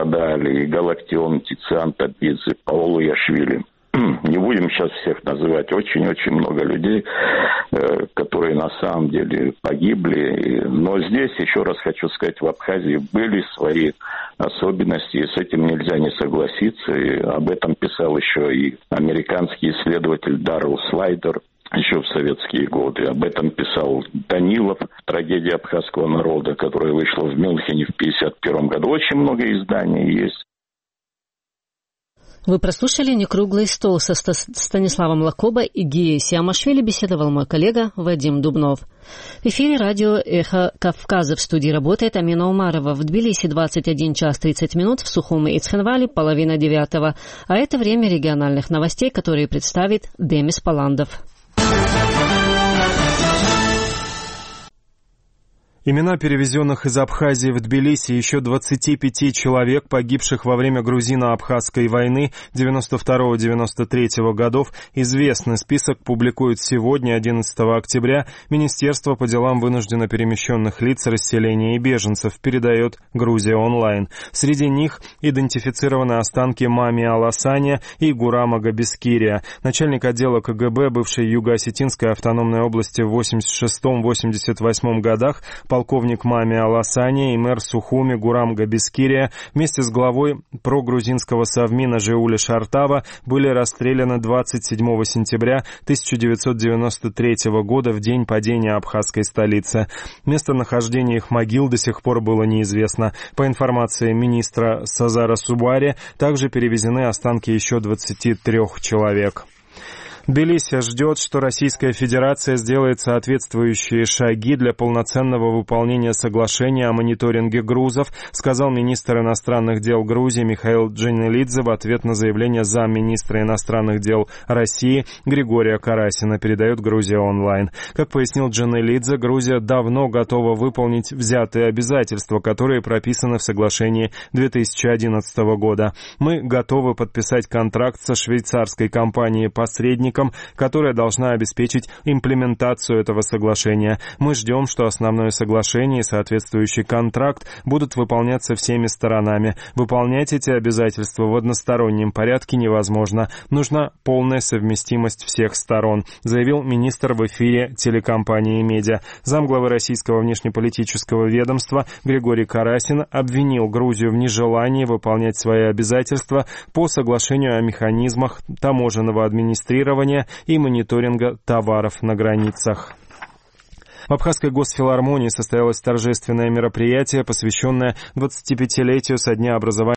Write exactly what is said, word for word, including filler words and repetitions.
пострадали, и Галактион, Тициан Табидзе, Паоло Яшвили. Не будем сейчас всех называть. Очень-очень много людей, которые на самом деле погибли. Но здесь, еще раз хочу сказать, в Абхазии были свои особенности, и с этим нельзя не согласиться. И об этом писал еще и американский исследователь Даррелл Слайдер еще в советские годы. Об этом писал Данилов, трагедия абхазского народа, которая вышла в Мюнхене в пятьдесят первом году. Очень много изданий есть. Вы прослушали «Некруглый стол» со Станиславом Лакоба и Гией Сиамашвили, беседовал мой коллега Вадим Дубнов. В эфире радио «Эхо Кавказа». В студии работает Амина Умарова. В Тбилиси двадцать один час тридцать минут, в Сухуме и Цхинвале половина девятого. А это время региональных новостей, которые представит Демис Паландов. Имена перевезенных из Абхазии в Тбилиси и еще двадцати пяти человек, погибших во время грузино-абхазской войны девяносто второго — девяносто третьего годов, известны. Список публикует сегодня, одиннадцатого октября, Министерство по делам вынужденно перемещенных лиц, расселения и беженцев, передает Грузия онлайн. Среди них идентифицированы останки Мами Аласаня и Гурама Габискирия. Начальник отдела ка гэ бэ бывшей Юго-Осетинской автономной области в восемьдесят шестом — восемьдесят восьмом годах, полковник Мами Аласани и мэр Сухуми Гурам Габискирия вместе с главой прогрузинского совмина Жеули Шартава были расстреляны двадцать седьмого сентября тысяча девятьсот девяносто третьего года в день падения абхазской столицы. Местонахождение их могил до сих пор было неизвестно. По информации министра Сазара Субари, также перевезены останки еще двадцати трёх человек. Тбилиси ждет, что Российская Федерация сделает соответствующие шаги для полноценного выполнения соглашения о мониторинге грузов, сказал министр иностранных дел Грузии Михаил Джанелидзе в ответ на заявление замминистра иностранных дел России Григория Карасина, передает Грузия онлайн. Как пояснил Джанелидзе, Грузия давно готова выполнить взятые обязательства, которые прописаны в соглашении две тысячи одиннадцатого года. Мы готовы подписать контракт со швейцарской компанией-посредником, которая должна обеспечить имплементацию этого соглашения. Мы ждем, что основное соглашение и соответствующий контракт будут выполняться всеми сторонами. Выполнять эти обязательства в одностороннем порядке невозможно. Нужна полная совместимость всех сторон, заявил министр в эфире телекомпании «Медиа». Замглавы российского внешнеполитического ведомства Григорий Карасин обвинил Грузию в нежелании выполнять свои обязательства по соглашению о механизмах таможенного администрирования и мониторинга товаров на границах. В Абхазской госфилармонии состоялось торжественное мероприятие, посвященное двадцатипятилетию со дня образования